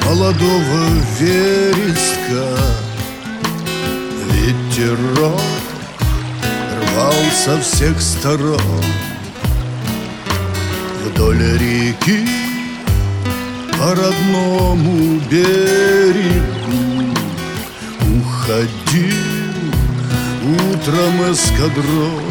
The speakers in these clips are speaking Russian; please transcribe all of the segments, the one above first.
молодого вереска. Ветерок рвал со всех сторон. Вдоль реки по родному берегу уходил утром эскадрон.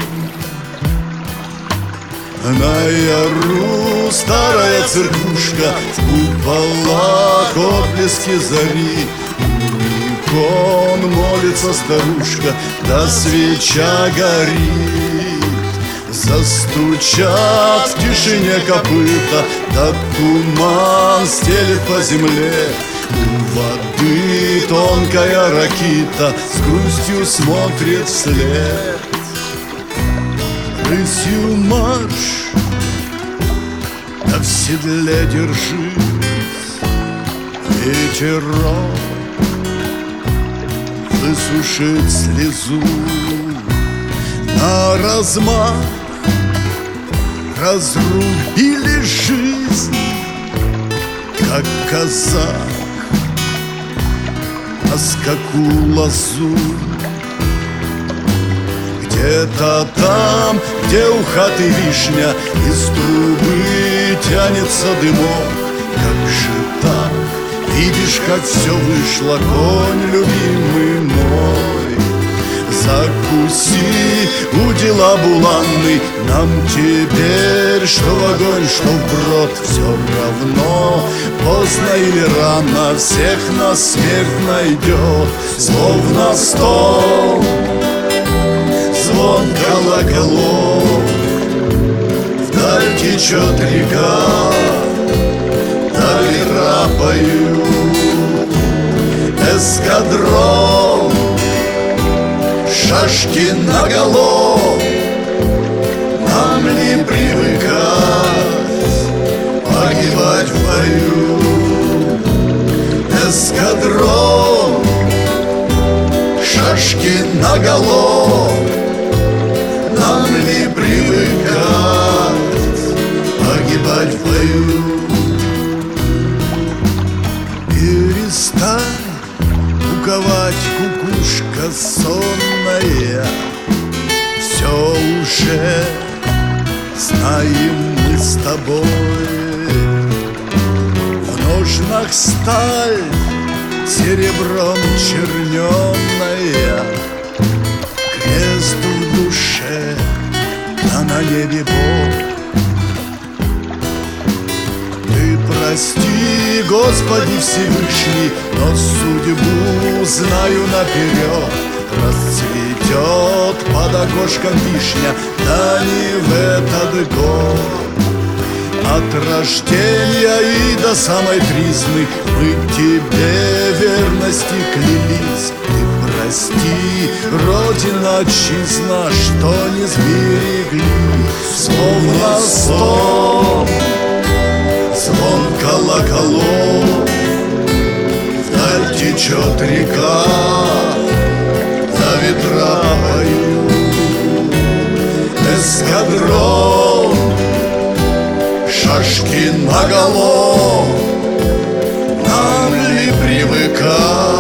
На яру старая церквушка, в куполах отблески зари. У икон молится старушка, да свеча горит. Застучат в тишине копыта, да туман стелет по земле. У воды тонкая ракита с грустью смотрит вслед. Рысью марш, да в седле держись. Ветерок высушит слезу. На размах разрубили жизнь, как казак на скаку лозу. Где-то там, где у хаты вишня, из трубы тянется дымок. Как же так, видишь, как все вышло, конь любимый мой. Закуси у дела буланный, нам теперь что в огонь, что в брод. Все равно, поздно или рано, всех нас смерть найдет. Словно стол, звон колоколов, вдаль течет река, да ветра поют. Эскадрон, шашки наголо, нам ли привыкать погибать в бою? Эскадрон, шашки наголо, нам ли привыкать погибать в бою? Перестань куковать, кукушка сонная, все уже знаем мы с тобой. В ножнах сталь серебром черненная, крест в душе, а на небе Бог. Ты прости, Господи Всевышний, но судьбу знаю наперед. Расцветет под окошком вишня, да не в этот год. От рождения и до самой тризны мы тебе верности клялись. Ты прости, Родина, отчизна, что не сберегли. Словно сон, звон колоколов, вдаль течет река, да ветра поют. Эскадрон, шашки наголо, нам ли привыкать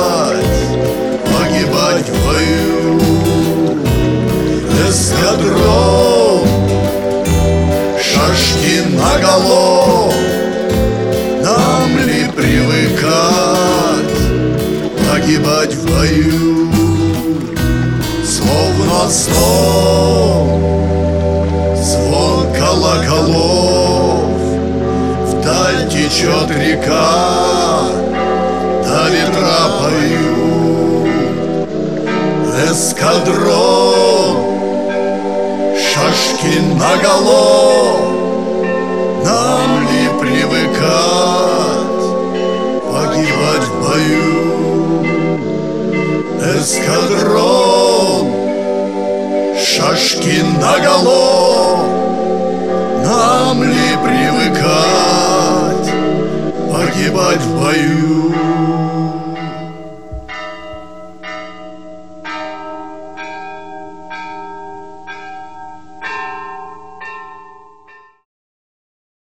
погибать в бою? Эскадрон, шашки наголо, нам ли привыкать погибать в бою? Словно сон, звон колоколов, вдаль течет река, да ветра поют. Эскадрон, шашки наголо, нам ли привыкать погибать в бою? Эскадрон, шашки наголо,